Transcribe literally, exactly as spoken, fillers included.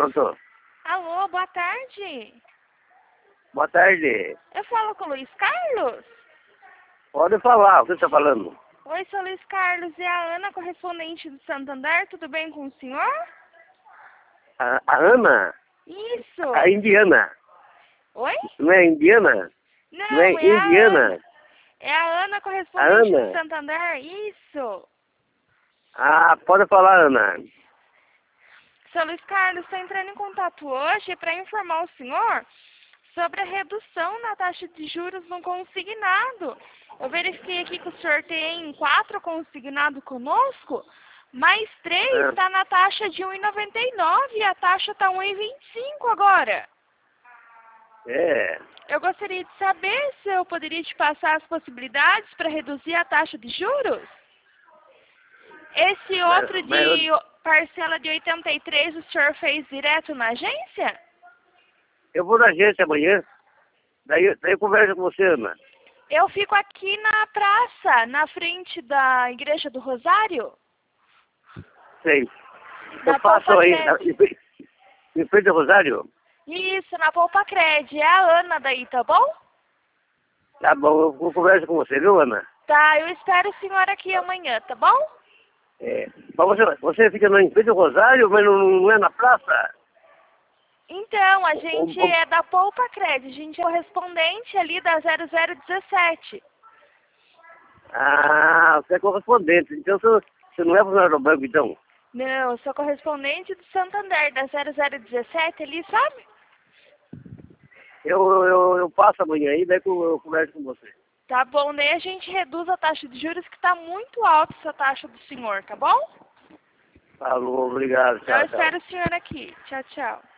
Pronto. Alô, boa tarde. Boa tarde. Eu falo com o Luiz Carlos? Pode falar, o que você está falando? Oi, sou Luiz Carlos e a Ana, correspondente do Santander. Tudo bem com o senhor? A, a Ana? Isso. A indiana. Oi? Não é indiana? Não, Não é, é indiana? a Ana. É a Ana, A correspondente Ana? do Santander. Isso. Ah, pode falar, Ana. Seu Luiz Carlos, estou entrando em contato hoje para informar o senhor sobre a redução na taxa de juros no consignado. Eu verifiquei aqui que o senhor tem quatro consignados conosco, mais três Ah, está na taxa de um real e noventa e nove e a taxa está um real e vinte e cinco agora. é. Eu gostaria de saber se eu poderia te passar as possibilidades para reduzir a taxa de juros. Esse Mas, outro mas de eu, parcela de oitenta e três o senhor fez direto na agência? eu vou na agência amanhã. Daí, daí eu converso com você, Ana. Eu fico aqui na praça, na frente da Igreja do Rosário. Sei. Eu Na faço Poupa aí, na- Cred. em frente em frente ao Rosário. Isso, na Poupa Cred. É a Ana daí, tá bom? Tá bom, eu converso com você, viu, Ana? Tá, eu espero o senhor aqui amanhã, tá bom? É. Mas você, você fica no em frente ao Rosário, mas não, não é na praça? Então, a O- gente o- o- é da Poupa Cred, a gente é correspondente ali da zero zero dezessete. Ah, você é correspondente. Então você, você não é funcionário do banco, então? Não, eu sou correspondente do Santander, da zero zero dezessete ali, sabe? Eu, eu, eu passo amanhã aí, daí eu, eu converso com você. Tá bom, daí a gente reduz a taxa de juros que tá muito alta essa taxa do senhor, tá bom? Falou, obrigado, Eu tchau, tchau. espero o senhor aqui. Tchau, tchau.